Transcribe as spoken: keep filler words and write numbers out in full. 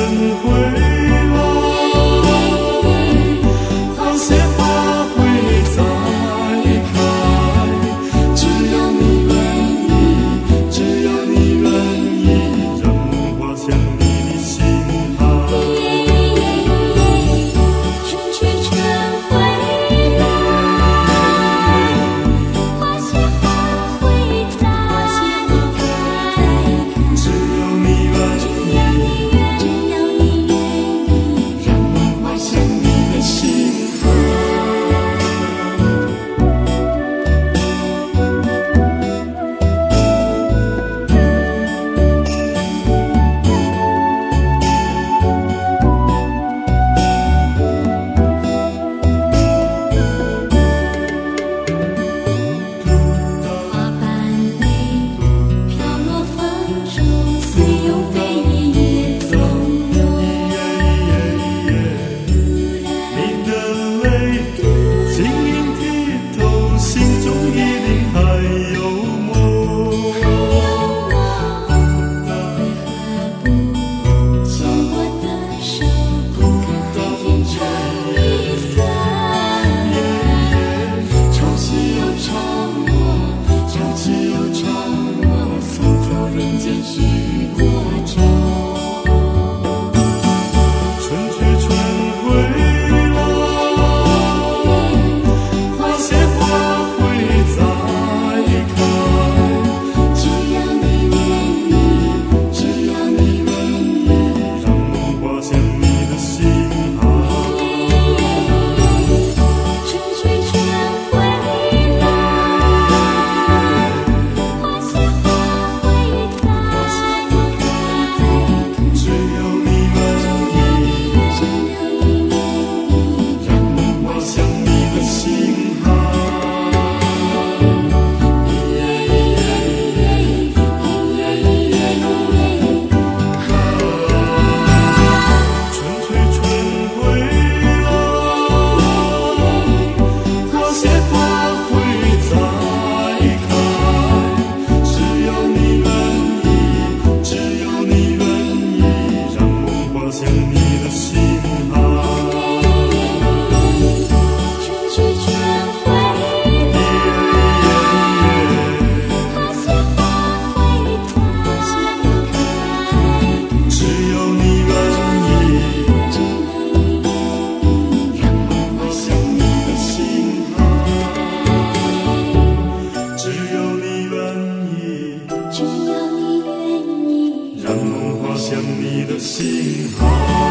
回来，花谢花会再开，只要你愿意，只要你愿意，让梦滑向你的心海。 春去春回来，花谢花会再开， 只要你愿意， 只要你愿意， 让梦滑向你的心海。 花瓣泪飘落风中，随又飞，夜夜从容。 你的泪晶莹剔透，心中一定还有梦。 为何不牵我的手，不看海天成一色？潮起又潮落，潮起又潮落，匆匆人间许多愁。 春去春回来，花谢花会再开， 只要你愿意，只要你愿意， 让梦滑向你的心海。 春去春回来，花谢花会再开， 只要你愿意， 只要你愿意， 让梦滑向你的心海。春去春回来，花谢花会再开，只要你愿意，只要你愿意，让梦滑向你的心海。 春去春回来，花谢花会再开， 只要你愿意， 只要你愿意， 让梦滑向你的心海。只要你愿意， 只要你愿意。 让梦滑向你的心海。